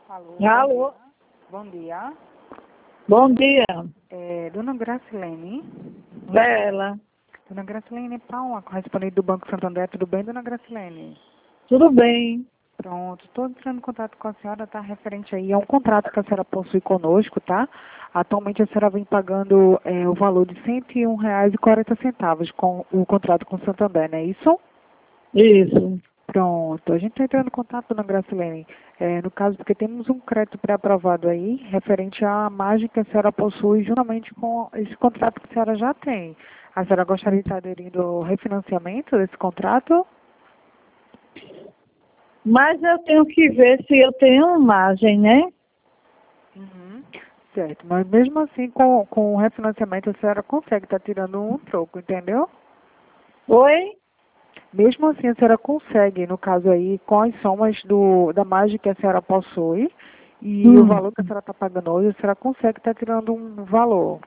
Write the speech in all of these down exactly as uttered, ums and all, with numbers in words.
Alô? Alô? Bom dia. Bom dia. É, dona Gracilene. Bela. Dona Gracilene Paula, correspondente do Banco Santander. Tudo bem, dona Gracilene? Tudo bem? Pronto, estou entrando em contato com a senhora, tá? Referente aí a um contrato que a senhora possui conosco, tá? Atualmente a senhora vem pagando é, o valor de cento e um reais e quarenta centavos com o contrato com o Santander, não é isso? Isso. Pronto, a gente está entrando em contato, dona Gracilene, é, no caso porque temos um crédito pré-aprovado aí, referente à margem que a senhora possui juntamente com esse contrato que a senhora já tem. A senhora gostaria de estar aderindo ao refinanciamento desse contrato? Mas eu tenho que ver se eu tenho margem, né? Uhum. Certo, mas mesmo assim, com, com o refinanciamento, a senhora consegue estar tirando um troco, entendeu? Oi? Mesmo assim, a senhora consegue, no caso aí, com as somas do, da margem que a senhora possui e o Hum. valor que a senhora está pagando hoje, a senhora consegue estar tirando um valor.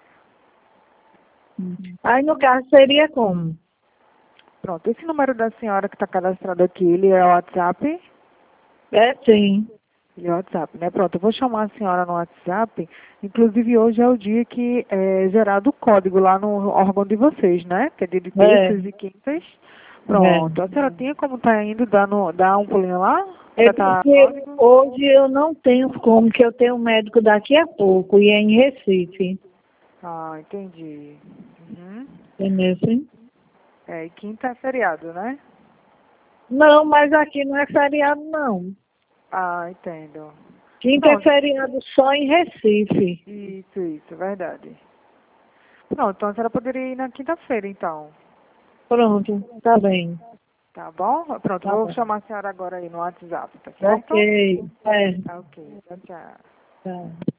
Aí no caso seria como? Pronto, esse número da senhora que está cadastrado aqui, ele é o WhatsApp? É sim. Ele é o WhatsApp, né? Pronto, eu vou chamar a senhora no WhatsApp. Inclusive, hoje é o dia que é gerado o código lá no órgão de vocês, né? Que é dia de É. terças e quintas. Pronto, a senhora tinha como tá indo dar, no, dar um pulinho lá? É Já tá porque código? hoje eu não tenho como, que eu tenho um médico daqui a pouco e é em Recife. Ah, entendi. Uhum. Entendeu? Sim? É, e quinta é feriado, né? Não, mas aqui não é feriado não. Ah, entendo. Quinta é Pronto, feriado só em Recife. isso, isso, verdade. Pronto, então a senhora poderia ir na quinta-feira, então. Pronto, tá bem. Tá bom? Pronto, Tá vou bom. chamar a senhora agora aí no WhatsApp, tá certo? Ok. É. Tá ok, tchau, tchau. Tá.